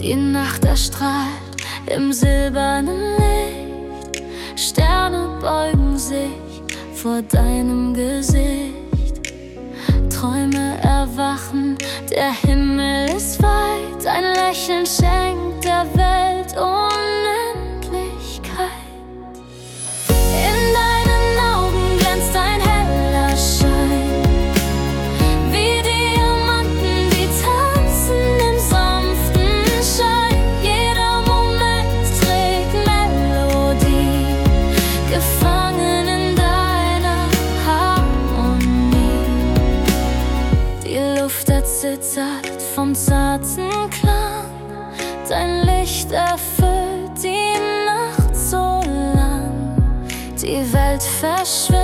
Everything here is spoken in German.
Die Nacht erstrahlt im silbernen Licht, Sterne beugen sich vor deinem Gesicht. Träume erwachen, der Himmel ist weit, ein Lächeln schenkt der Welt Unendlichkeit. In deinen Augen glänzt ein heller Schein, wie Diamanten, die tanzen im sanften Schein. Jeder Moment trägt Melodie, gefangen in deiner Harmonie. Die Luft erzittert vom zarten Klang, dein Licht erfüllt die Nacht so lang. Die Welt verschwindet